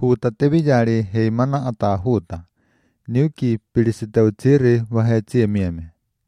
huuta teviyari heimana ata huuta. Niuki pilisiteutsiri vahetsie mieme.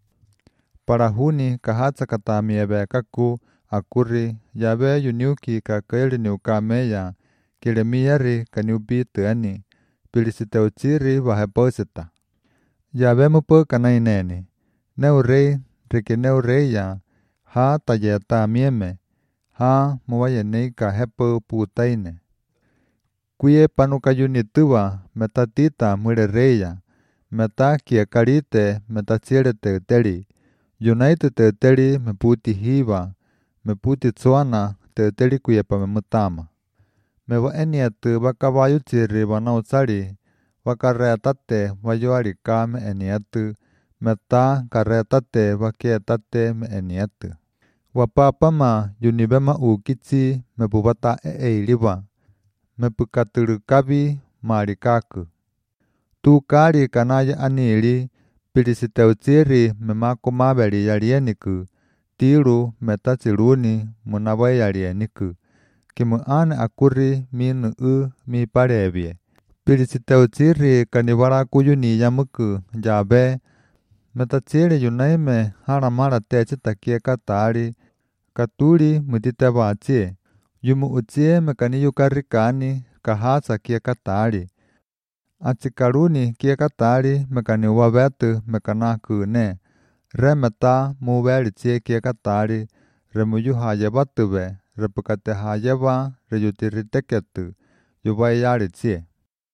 Parahuni kahatsa katamieve kaku akuri yave yuniuki kakeli niukameya kilemiyari kaniupi teani pilisiteutsiri vahepoiseta. Yave mupo kanaineni. Neurei riki neureya ha tayeta mieme ha muvayenei kahepo puutaine. Kuye panukayunituva metatita muirereya meta kiekarite metatsiere teuteri. Yunaite teuteri meputi hiva meputi tsuana teuteri kuyepa memutama. Mevaenietu vakavayutsiri vanautsari vakareatate vayoarika me enietu meta kareatate vakietate me enietu. Wapapama yunivema ukitsi mepuvata eiliva mepukaturukavi marikaku. Tukari kanaya anili pilisiteutsiri memakumaveli yalieniku tiru metatsiruni munavai yalieniku. Kimuane akuri minu mi parevie. Pilisiteutsiri kanivaraku yamuku yave metatsiri yunaime haramara techita kiekatari katuri mutitevatsie. Yumu utsie mekaniyukarikani kahatsa kiekatari. Atsikaruni kiekatari mekaniwavetu mekanakune. Remeta muvelitsie kiekatari remuyuhayevatuve repukatehayeva reyutiriteketu yuvaiyaritsie.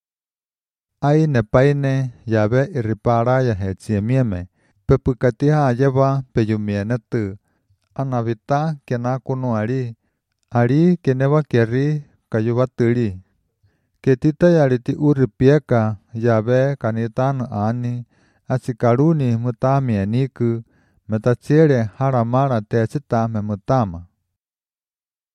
Aine paine yave iriparaya hetsie mieme pepukatihayeva peyumienetu. Anavita kenakunuari ari kenevakiari kayuvaturi. Ketitayariti uripieka yave kanitanu ani atsikaruni mutamieniku metatsiere haramara techita memutama.